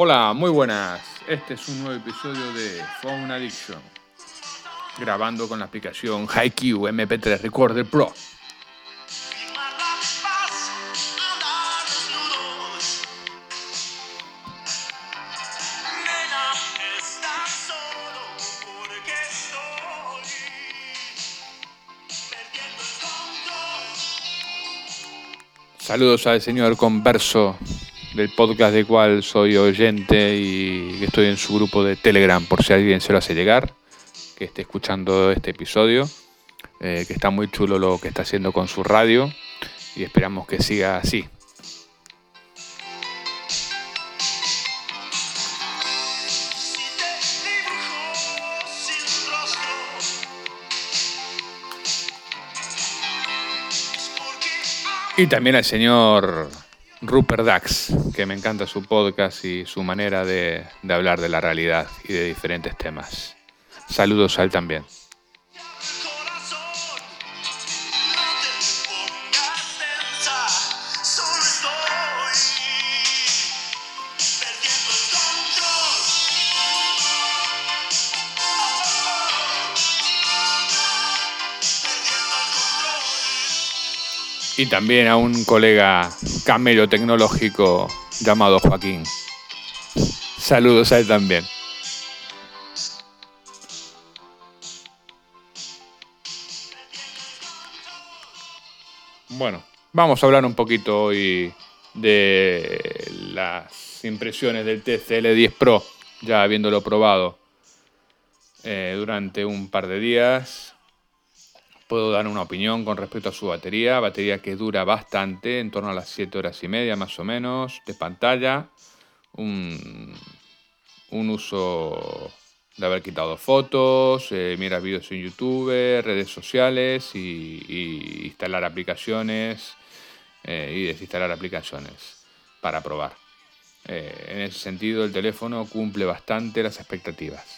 Hola, muy buenas. Este es un nuevo episodio de Phone Addiction, grabando con la aplicación HiQ MP3 Recorder Pro. Saludos al señor Converso del podcast del cual soy oyente y estoy en su grupo de Telegram por si alguien se lo hace llegar, que esté escuchando este episodio, que está muy chulo lo que está haciendo con su radio y esperamos que siga así. Y también al señor Rupert Dax, que me encanta su podcast y su manera de hablar de la realidad y de diferentes temas. Saludos a él también. Y también a un colega camello tecnológico llamado Joaquín. Saludos a él también. Bueno, vamos a hablar un poquito hoy de las impresiones del TCL 10 Pro, ya habiéndolo probado durante un par de días. Puedo dar una opinión con respecto a su batería que dura bastante, en torno a las 7 horas y media más o menos, de pantalla, un uso de haber quitado fotos, mirar vídeos en YouTube, redes sociales y instalar aplicaciones y desinstalar aplicaciones para probar. En ese sentido, el teléfono cumple bastante las expectativas.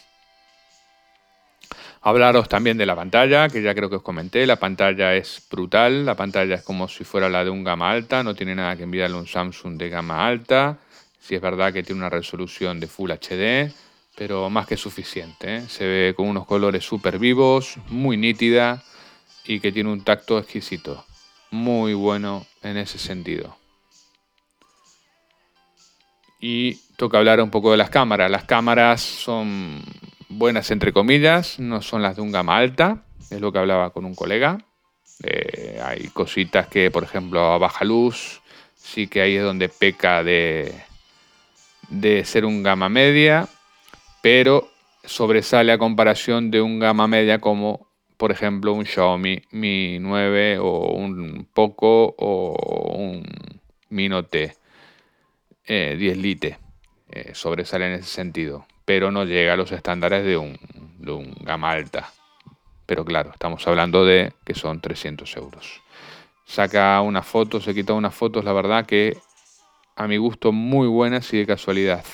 Hablaros también de la pantalla, que ya creo que os comenté. La pantalla es brutal, la pantalla es como si fuera la de un gama alta, no tiene nada que envidiarle a un Samsung de gama alta. Sí es verdad que tiene una resolución de Full HD, pero más que suficiente, ¿eh? Se ve con unos colores súper vivos, muy nítida y que tiene un tacto exquisito. Muy bueno en ese sentido. Y toca hablar un poco de las cámaras. Las cámaras son buenas entre comillas, no son las de un gama alta, es lo que hablaba con un colega. Hay cositas que, por ejemplo, a baja luz, sí que ahí es donde peca de ser un gama media, pero sobresale a comparación de un gama media como, por ejemplo, un Xiaomi Mi 9 o un Poco o un Mi Note 10 Lite. Sobresale en ese sentido, pero no llega a los estándares de un gama alta. Pero claro, estamos hablando de que son 300 euros. Saca unas fotos, se quita unas fotos, la verdad que a mi gusto muy buenas y de casualidad.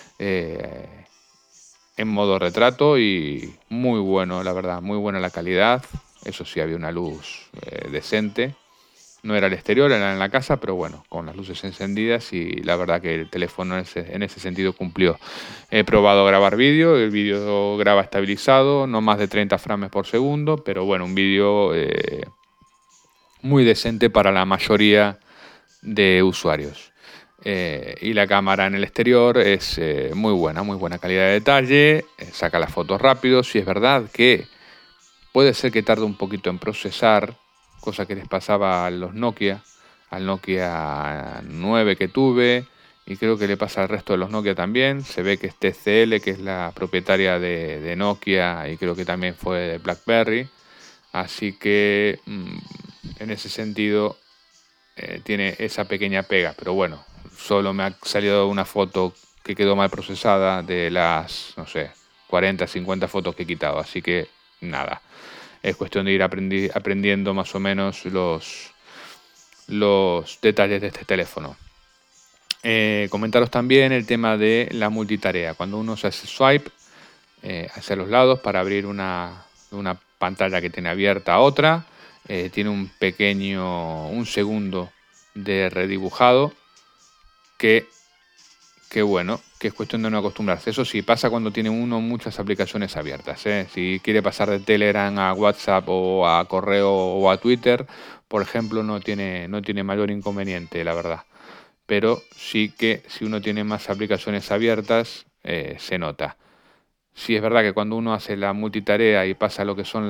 En modo retrato y muy bueno, la verdad, muy buena la calidad. Eso sí, había una luz decente. No era el exterior, era en la casa, pero bueno, con las luces encendidas y la verdad que el teléfono en ese sentido cumplió. He probado grabar vídeo, el vídeo graba estabilizado, no más de 30 frames por segundo, pero bueno, un vídeo muy decente para la mayoría de usuarios. Y la cámara en el exterior es muy buena calidad de detalle, saca las fotos rápido. Sí es verdad que puede ser que tarde un poquito en procesar, cosa que les pasaba a los Nokia, al Nokia 9 que tuve, y creo que le pasa al resto de los Nokia también. Se ve que es TCL, que es la propietaria de Nokia, y creo que también fue de BlackBerry, así que en ese sentido tiene esa pequeña pega, pero bueno, solo me ha salido una foto que quedó mal procesada de las, no sé, 40, 50 fotos que he quitado, así que nada. Es cuestión de ir aprendiendo más o menos los detalles de este teléfono. Comentaros también el tema de la multitarea. Cuando uno se hace swipe hacia los lados para abrir una pantalla que tiene abierta a otra, tiene un segundo de redibujado que bueno, que es cuestión de no acostumbrarse. Eso sí, pasa cuando tiene uno muchas aplicaciones abiertas, ¿eh? Si quiere pasar de Telegram a WhatsApp o a correo o a Twitter, por ejemplo, no tiene mayor inconveniente, la verdad. Pero sí que si uno tiene más aplicaciones abiertas, se nota. Sí es verdad que cuando uno hace la multitarea y pasa lo que son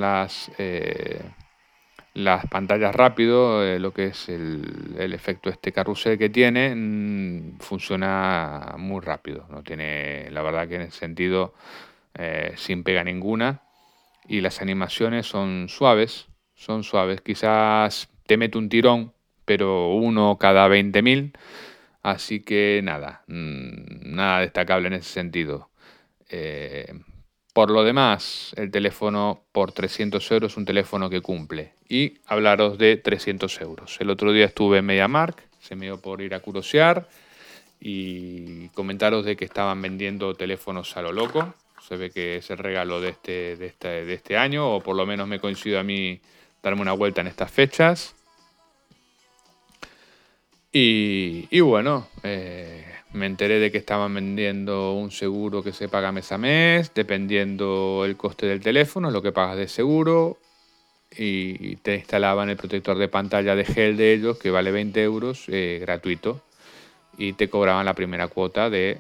las pantallas rápido, lo que es el efecto este carrusel que tiene, funciona muy rápido. No tiene, la verdad que en ese sentido, sin pega ninguna. Y las animaciones son suaves. Quizás te mete un tirón, pero uno cada 20.000. Así que nada, nada destacable en ese sentido. Por lo demás, el teléfono por 300 euros es un teléfono que cumple. Y hablaros de 300 euros. El otro día estuve en MediaMarkt, se me dio por ir a curosear y comentaros de que estaban vendiendo teléfonos a lo loco. Se ve que es el regalo de este año, o por lo menos me coincido a mí darme una vuelta en estas fechas. Y bueno, me enteré de que estaban vendiendo un seguro que se paga mes a mes, dependiendo el coste del teléfono, lo que pagas de seguro, y te instalaban el protector de pantalla de gel de ellos, que vale 20 euros, gratuito, y te cobraban la primera cuota del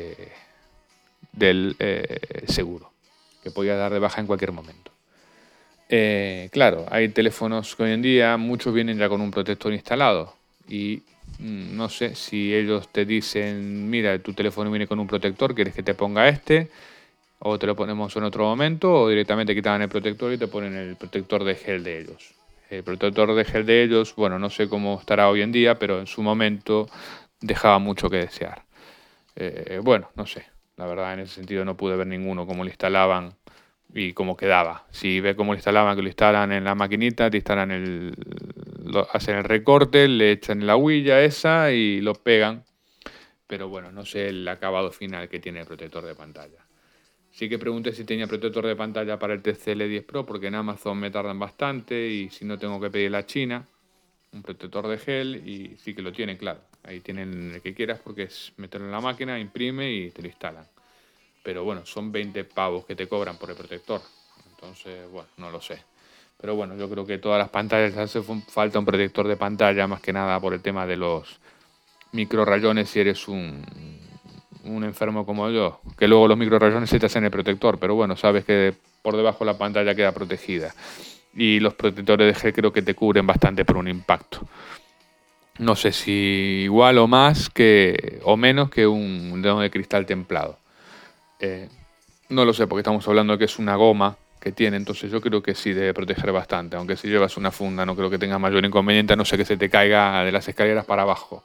seguro, que podías dar de baja en cualquier momento. Claro, hay teléfonos que hoy en día, muchos vienen ya con un protector instalado, y no sé si ellos te dicen, mira, tu teléfono viene con un protector, ¿quieres que te ponga este? O te lo ponemos en otro momento, o directamente quitaban el protector y te ponen el protector de gel de ellos. El protector de gel de ellos, bueno, no sé cómo estará hoy en día, pero en su momento dejaba mucho que desear. Bueno, no sé, la verdad en ese sentido no pude ver ninguno, cómo lo instalaban y cómo quedaba. Si ves cómo lo instalaban, que lo instalan en la maquinita, te instalan hacen el recorte, le echan la huilla esa y lo pegan. Pero bueno, no sé el acabado final que tiene el protector de pantalla. Sí que pregunté si tenía protector de pantalla para el TCL 10 Pro, porque en Amazon me tardan bastante y si no tengo que pedir la China, un protector de gel, y sí que lo tienen, claro. Ahí tienen el que quieras porque es meterlo en la máquina, imprime y te lo instalan. Pero bueno, son 20 pavos que te cobran por el protector. Entonces, bueno, no lo sé. Pero bueno, yo creo que todas las pantallas hace falta un protector de pantalla, más que nada por el tema de los microrayones si eres un enfermo como yo, que luego los microrayones se te hacen el protector, pero bueno, sabes que por debajo la pantalla queda protegida. Y los protectores de gel creo que te cubren bastante por un impacto. No sé si igual o más o menos que un dedo de cristal templado. No lo sé, porque estamos hablando de que es una goma que tiene, entonces yo creo que sí debe proteger bastante, aunque si llevas una funda no creo que tengas mayor inconveniente, a no ser que se te caiga de las escaleras para abajo.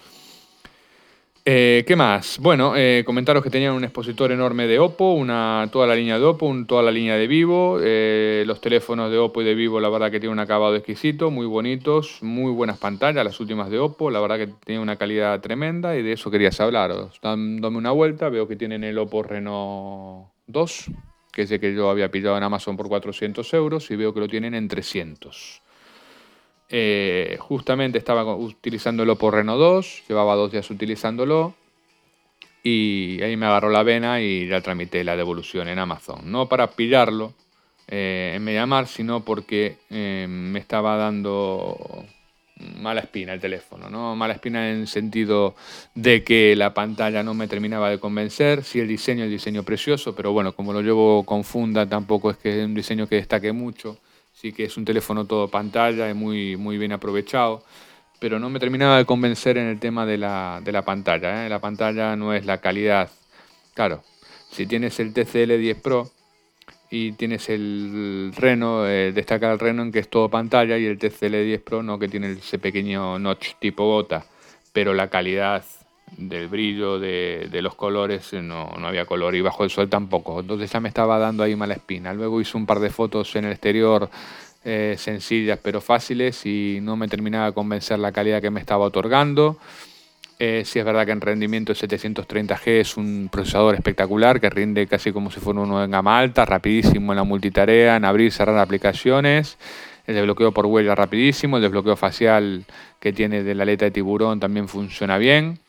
¿Qué más? Bueno, comentaros que tenían un expositor enorme de Oppo, toda la línea de Oppo, toda la línea de Vivo. Los teléfonos de Oppo y de Vivo, la verdad que tienen un acabado exquisito, muy bonitos, muy buenas pantallas, las últimas de Oppo, la verdad que tienen una calidad tremenda y de eso querías hablaros. Dándome una vuelta, veo que tienen el Oppo Reno 2, que es el que yo había pillado en Amazon por 400 euros, y veo que lo tienen en 300. Justamente estaba utilizando el Oppo Reno 2, llevaba 2 días utilizándolo y ahí me agarró la vena y ya tramité la devolución en Amazon. No para pillarlo en MediaMarkt, sino porque me estaba dando mala espina el teléfono, ¿no? Mala espina en el sentido de que la pantalla no me terminaba de convencer. Sí, el diseño precioso, pero bueno, como lo llevo con funda, tampoco es que es un diseño que destaque mucho. Sí que es un teléfono todo pantalla, es muy, muy bien aprovechado, pero no me terminaba de convencer en el tema de la pantalla, ¿eh? La pantalla no es la calidad. Claro, si tienes el TCL 10 Pro y tienes el Reno, destaca el Reno en que es todo pantalla, y el TCL 10 Pro no, que tiene ese pequeño notch tipo gota, pero la calidad del brillo, de los colores, no había color, y bajo el sol tampoco, entonces ya me estaba dando ahí mala espina. Luego hice un par de fotos en el exterior sencillas pero fáciles y no me terminaba de convencer la calidad que me estaba otorgando. Sí es verdad que en rendimiento el 730G es un procesador espectacular que rinde casi como si fuera uno en gama alta, rapidísimo en la multitarea, en abrir y cerrar aplicaciones. El desbloqueo por huella rapidísimo, el desbloqueo facial que tiene de la aleta de tiburón también funciona bien.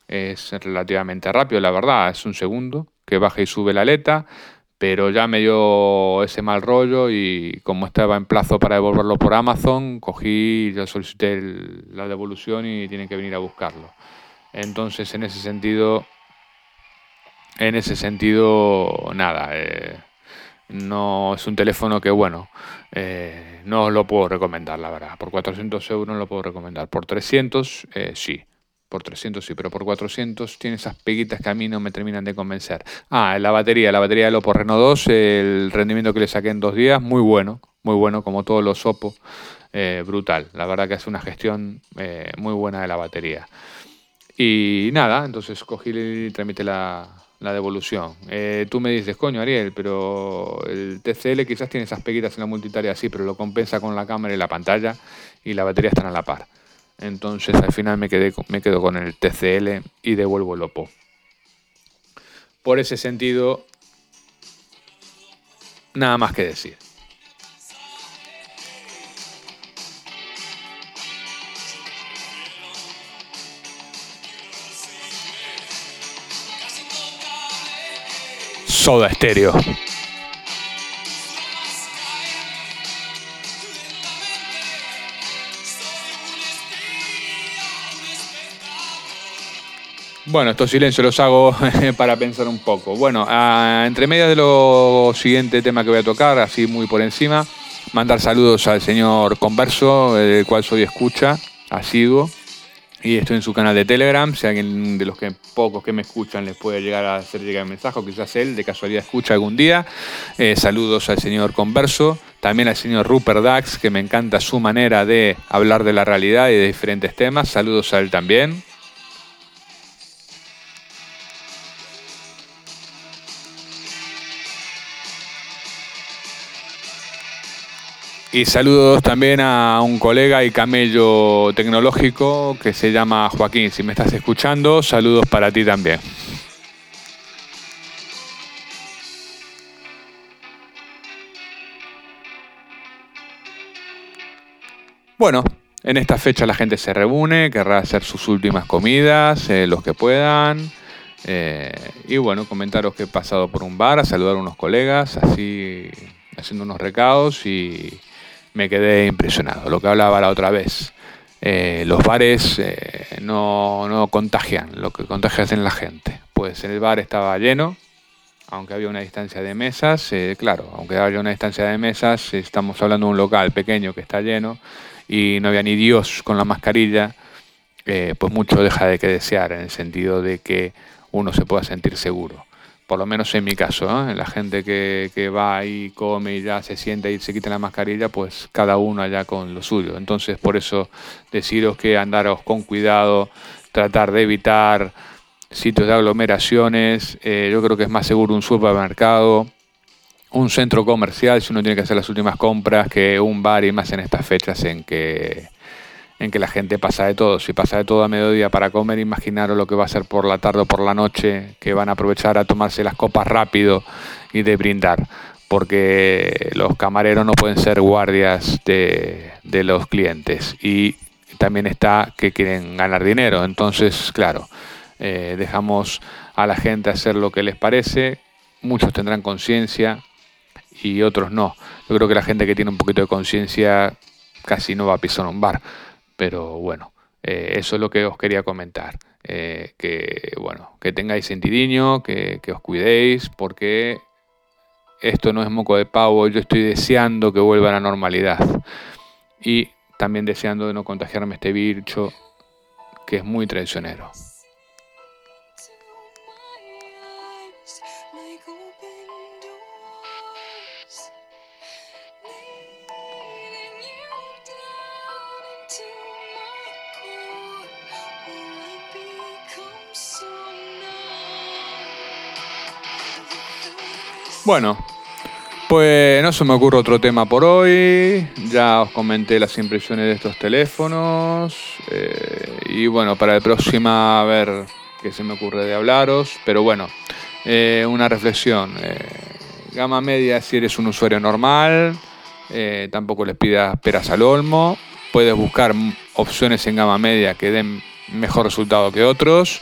es relativamente rápido, la verdad, es un segundo que baja y sube la aleta, pero ya me dio ese mal rollo y como estaba en plazo para devolverlo por Amazon, cogí, ya solicité la devolución y tienen que venir a buscarlo. Entonces, en ese sentido, nada, no es un teléfono que, bueno, no os lo puedo recomendar, la verdad. Por 400 euros no lo puedo recomendar. Por 300, sí. Por 300 sí, pero por 400 tiene esas peguitas que a mí no me terminan de convencer. La batería del Oppo Reno 2, el rendimiento que le saqué en 2 días, muy bueno, como todos los Oppo, brutal. La verdad que hace una gestión muy buena de la batería. Y nada, entonces cogí y tramité la devolución. Tú me dices, coño, Ariel, pero el TCL quizás tiene esas peguitas en la multitarea, sí, pero lo compensa con la cámara y la pantalla y la batería están a la par. Entonces al final me quedo con el TCL y devuelvo el Oppo. Por ese sentido, nada más que decir. Soda Stereo. Bueno, estos silencios los hago para pensar un poco. Bueno, entre medias de lo siguiente tema que voy a tocar, así muy por encima, mandar saludos al señor Converso, del cual soy escucha asiduo. Y estoy en su canal de Telegram. Si alguien de los pocos que me escuchan les puede llegar a hacer llegar el mensaje, o quizás él de casualidad escucha algún día. Saludos al señor Converso. También al señor Rupert Dax, que me encanta su manera de hablar de la realidad y de diferentes temas. Saludos a él también. Y saludos también a un colega y camello tecnológico que se llama Joaquín. Si me estás escuchando, saludos para ti también. Bueno, en esta fecha la gente se reúne, querrá hacer sus últimas comidas, los que puedan. Y bueno, comentaros que he pasado por un bar a saludar a unos colegas, así haciendo unos recados, y me quedé impresionado. Lo que hablaba la otra vez. Los bares no contagian, lo que contagia es en la gente. Pues el bar estaba lleno, aunque había una distancia de mesas. Claro, aunque haya una distancia de mesas, estamos hablando de un local pequeño que está lleno y no había ni Dios con la mascarilla. Pues mucho deja de que desear, en el sentido de que uno se pueda sentir seguro. Por lo menos en mi caso, la gente que va y come y ya se sienta y se quita la mascarilla, pues cada uno allá con lo suyo. Entonces, por eso deciros que andaros con cuidado, tratar de evitar sitios de aglomeraciones. Yo creo que es más seguro un supermercado, un centro comercial, si uno tiene que hacer las últimas compras, que un bar, y más en estas fechas en que la gente pasa de todo. Si pasa de todo a mediodía para comer, imaginaros lo que va a ser por la tarde o por la noche, que van a aprovechar a tomarse las copas rápido y de brindar, porque los camareros no pueden ser guardias de los clientes, y también está que quieren ganar dinero. Entonces, claro, dejamos a la gente hacer lo que les parece. Muchos tendrán conciencia y otros no. Yo creo que la gente que tiene un poquito de conciencia casi no va a pisar un bar. Pero bueno, eso es lo que os quería comentar. Que tengáis sentidiño, que os cuidéis, porque esto no es moco de pavo. Yo estoy deseando que vuelva a la normalidad. Y también deseando de no contagiarme este bicho, que es muy traicionero. Bueno, pues no se me ocurre otro tema por hoy. Ya os comenté las impresiones de estos teléfonos. Y bueno, para la próxima a ver qué se me ocurre de hablaros. Pero bueno, una reflexión. Gama media, si eres un usuario normal, tampoco les pidas peras al olmo. Puedes buscar opciones en gama media que den mejor resultado que otros.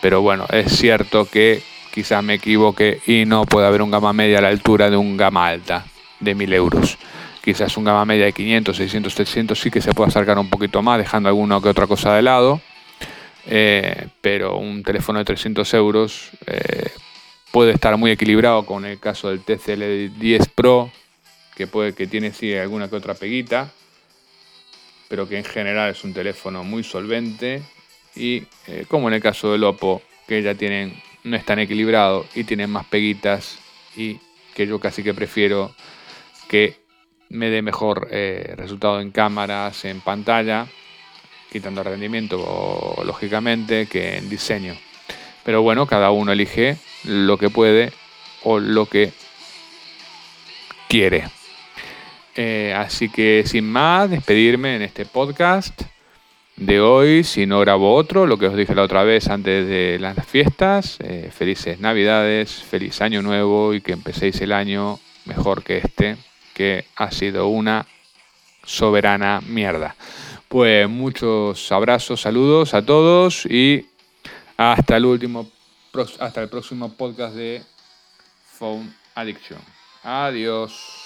Pero bueno, es cierto que quizás me equivoque y no puede haber un gama media a la altura de un gama alta de 1.000 euros. Quizás un gama media de 500, 600, 700 sí que se puede acercar un poquito más, dejando alguna que otra cosa de lado. Pero un teléfono de 300 euros puede estar muy equilibrado, con el caso del TCL 10 Pro, que tiene sí alguna que otra peguita, pero que en general es un teléfono muy solvente. Y como en el caso del Oppo, que ya no es tan equilibrado y tienen más peguitas, y que yo casi que prefiero que me dé mejor resultado en cámaras, en pantalla, quitando rendimiento lógicamente, que en diseño. Pero bueno, cada uno elige lo que puede o lo que quiere. Así que sin más, despedirme en este podcast de hoy. Si no grabo otro, lo que os dije la otra vez antes de las fiestas, felices Navidades, feliz Año Nuevo, y que empecéis el año mejor que este, que ha sido una soberana mierda. Pues muchos abrazos, saludos a todos y hasta el próximo podcast de Phone Addiction. Adiós.